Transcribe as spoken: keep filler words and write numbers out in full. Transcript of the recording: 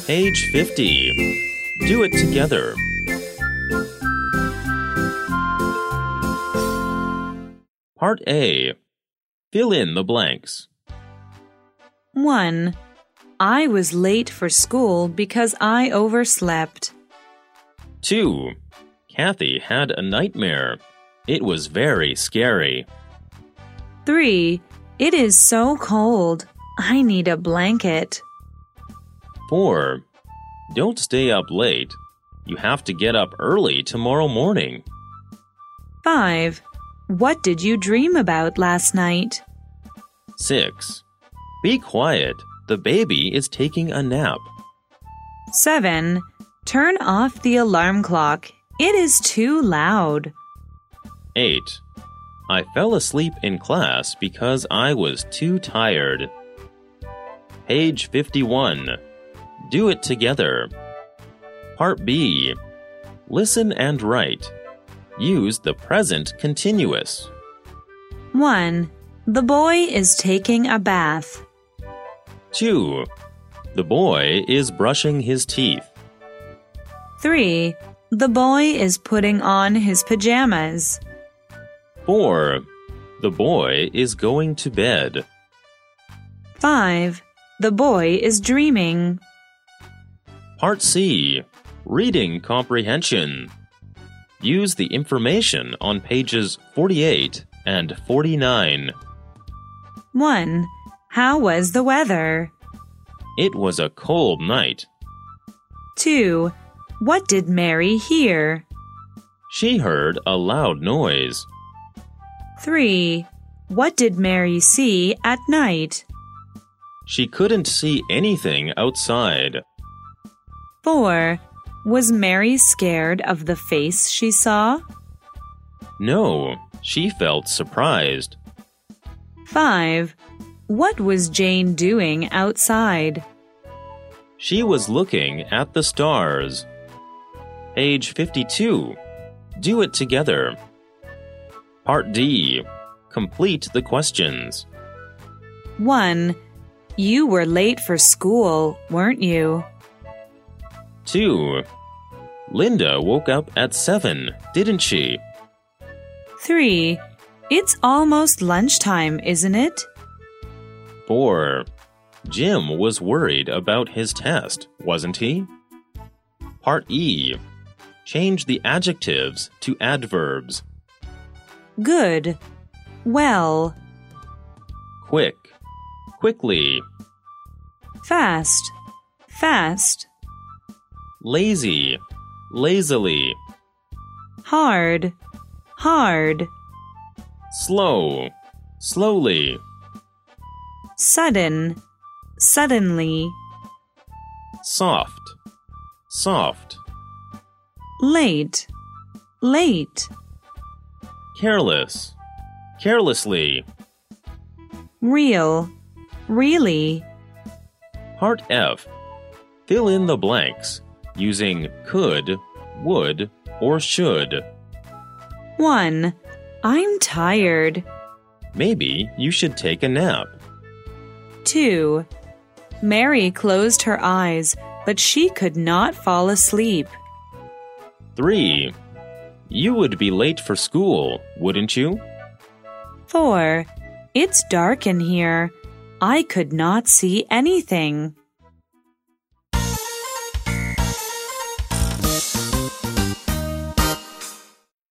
Page fifty. Do it together. Part A. Fill in the blanks. one. I was late for school because I overslept. two. Kathy had a nightmare. It was very scary. three. It is so cold. I need a blanket. four. Don't stay up late. You have to get up early tomorrow morning. five. What did you dream about last night? six. Be quiet. The baby is taking a nap. seven. Turn off the alarm clock. It is too loud. eight. I fell asleep in class because I was too tired. Page fifty-one. Do it together. Part B. Listen and write. Use the present continuous. one. The boy is taking a bath. two. The boy is brushing his teeth. three. The boy is putting on his pajamas. four. The boy is going to bed. five. The boy is dreaming. Part C. Reading comprehension. Use the information on pages forty-eight and forty-nine. one. How was the weather? It was a cold night. two. What did Mary hear? She heard a loud noise. three. What did Mary see at night? She couldn't see anything outside. four. Was Mary scared of the face she saw? No, she felt surprised. five. What was Jane doing outside? She was looking at the stars. Page fifty-two. Do it together. Part D. Complete the questions. one. You were late for school, weren't you? two. Linda woke up at seven, didn't she? three. It's almost lunchtime, isn't it? four. Jim was worried about his test, wasn't he? Part E. Change the adjectives to adverbs. Good. Well. Quick. Quickly. Fast. Fast. Lazy. Lazily. Hard. Hard. Slow. Slowly. Sudden. Suddenly. Soft. Soft. Late. Late. Careless. Carelessly. Real. Really. Part F. Fill in the blanks using could, would, or should. one. I'm tired. Maybe you should take a nap. two. Mary closed her eyes, but she could not fall asleep. three. You would be late for school, wouldn't you? four. It's dark in here. I could not see anything.